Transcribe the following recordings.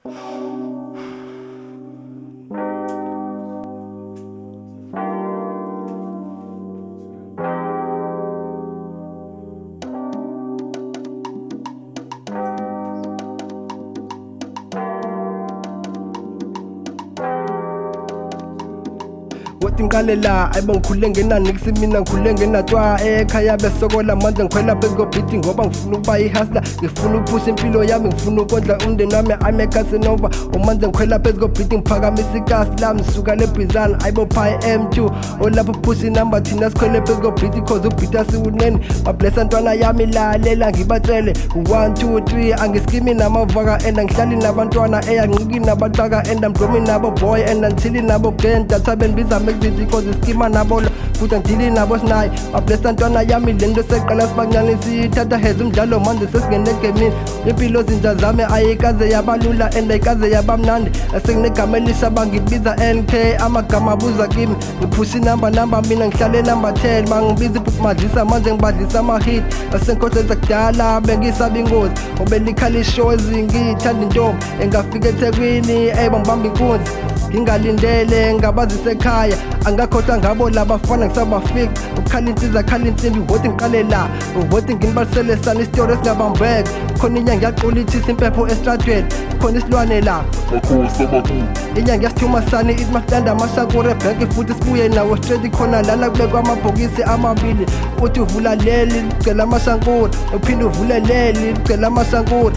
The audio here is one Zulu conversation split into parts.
Wathi ngiqale la ayibo ngikhule ngenaniksi mina ngikhule ngenatwa ekhaya besokola manje ngikhwela phezu kobhidi ngoba ngifuna ukuba ihustler ngifuna ukuphusha impilo yami ngifuna ukondla umndeni wami I'm a Casanova manje ngikhwela phezu kobhidi ngiphakamisa ikasi lami suka lebhizana ayibo phi M2 olapho push inamba thina sikhwele phezu kobhidi cause ubhidi asiwunene bablessa ntwana yami lalela ngibatshele 1 2 3 angiskimi namavaka and angihlali nabantwana eyanqiki nabataka and I'm drumming nabo boy and until nabo again that's benbiza because iskima nabo futhi ngidili nabo sinayi bablessa ntwana yami lento seqala sibanyana sithatha heza umdlalo manje sesingene egamini impilo zinja zami ayikaze yabalula and ayikaze yabamnandi asenginegama elisha bangibiza NK amagama abuza kimi ngiphushi number mina ngihlale number 10 mangibiza ibhukumadlisa manje ngibadlisa ama-hit asenkhohle zakudala bengisaba ingozi obelikhala ishow ezingithanda intombi engafika eThekwini bangibamba inkunzi ngingalindele ngabazise ekhaya angakhohlwa ngabo labafana ngisabafika ukukhala insizwa khala insimbi wothi ngiqale la wothi nginibalisele sana isitori esingabambeka khona inyanga yaqula ithisa impepho estradweni khona isilwane la inyanga yasithuma sani ithi masitanda amashakure ebhenki futhi sibuye nawo straight khona lana kubekwa amabhokisi amabili uthi uvula leli licela amashankura uphinde uvule leli licela amashankura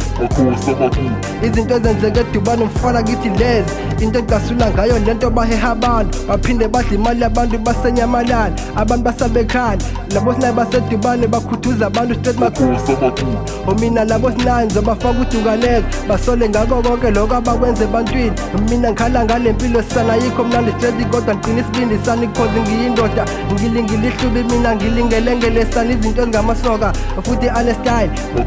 izinto ezenzeke edubane mfana kithi lezi into engasula ngayo lento baheha abantu baphinde badla imali yabantu basenyamalala abantu basabekhala labo sinayi basedubane bakhuthuza abantu straight mina labo sinayi ngizobafaka udukaneke basole ngako konke lokho abakwenza ebantwini mina ngikhala ngale mpilo sana yikho mnandi straight kodwa ngiqina isibindi sani cause ngiyindoda ngilingile ihlubi mina ngilingelengele sana izinto ezingamasoka futhi anestyle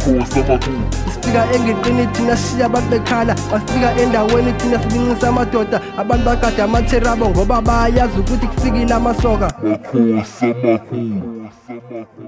sifika engiqini thina sishiya abantu bekhala basifika endaweni thina silinqisa amadoda abantu bagada amatherabo ngoba bayazi ukuthi kufikile amasoka.